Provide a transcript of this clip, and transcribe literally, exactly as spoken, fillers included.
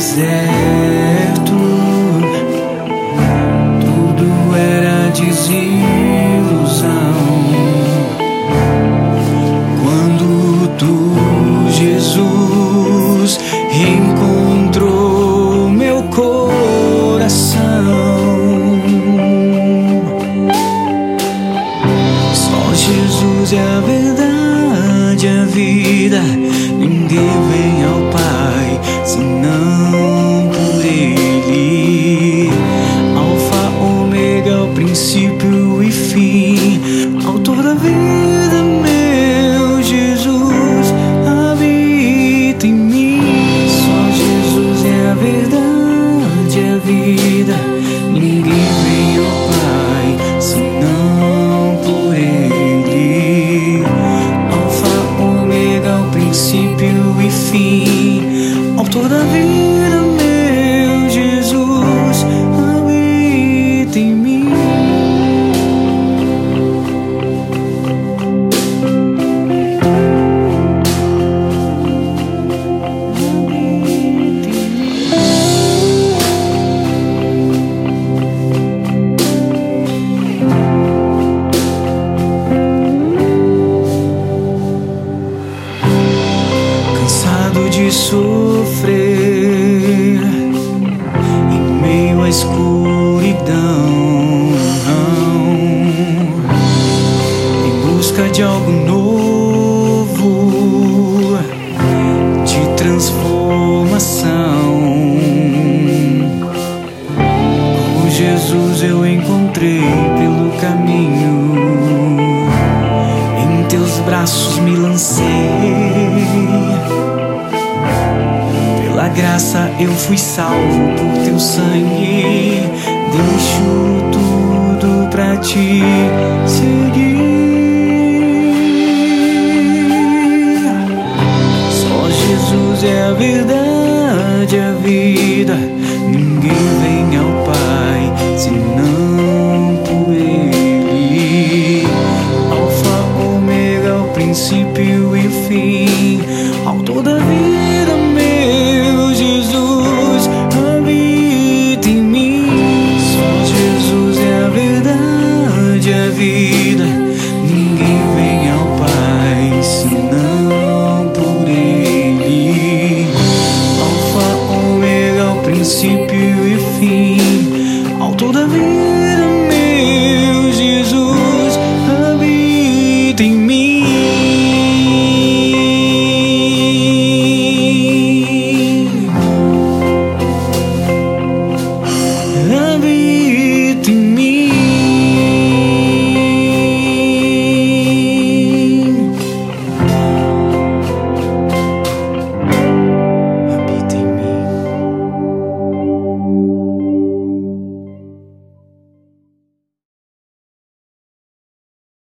deserto, tudo era desilusão. Quando tu, Jesus, reencontrou meu coração, só Jesus é a verdade, a vida. Ninguém vem ao Pai senão por Ele. Alfa, ômega, o princípio e fim, autor da vida, meu Jesus habita em mim. Só Jesus é a verdade, a vida. Ninguém vem ao Pai senão por Ele. Alfa, ômega, o princípio e fim, autor da vida, meu Jesus habita em mim. Cansado de sofrer em meio à escuridão, em busca de algo novo, de transformação. Com Jesus eu encontrei pelo caminho, em teus braços me lancei. Pela graça eu fui salvo por teu sangue. Deixo tudo pra te seguir. Só Jesus é a verdade, a vida.